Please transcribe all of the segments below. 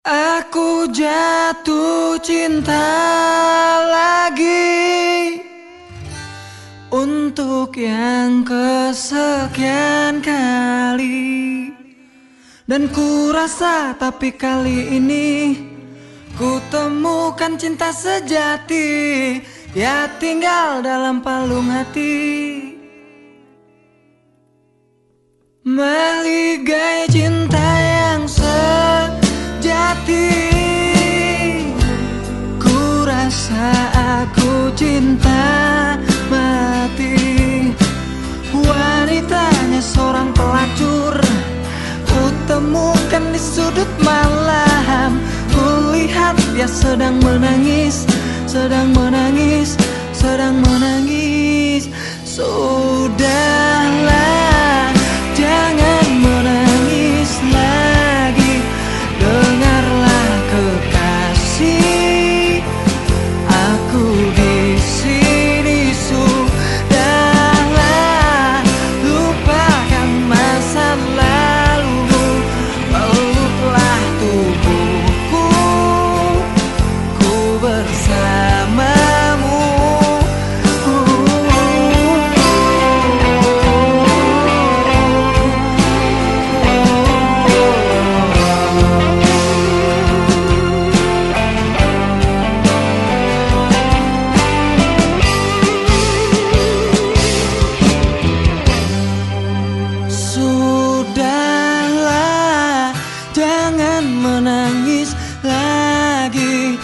Aku jatuh cinta lagi untuk yang kesekian kali. Dan ku rasa tapi kali ini ku temukan cinta sejati, ya tinggal dalam palung hati. Meligai cinta yang sejati, ku rasa aku cinta mati. Wanitanya seorang pelacur, ku temukan di sudut malam. Ku lihat dia sedang menangis, sedang menangis, sedang menangis. Sudahlah, jangan menangis lagi. Dengarlah kekasih, aku di sini. Sudahlah, lupakan masa lalu, peluklah tubuhku, ku bersamamu. Sudahlah, jangan menangis lagi.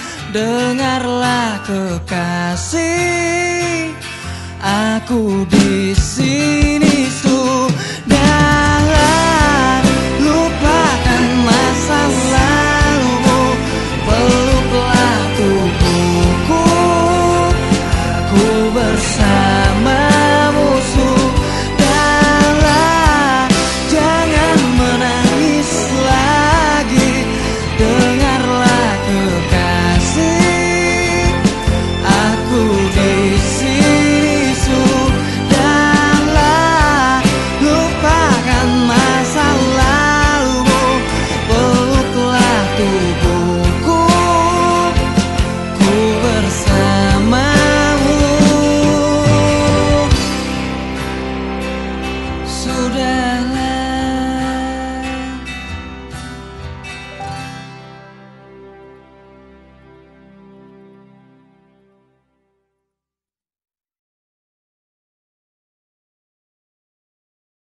Dengarlah kekasih, aku di sini.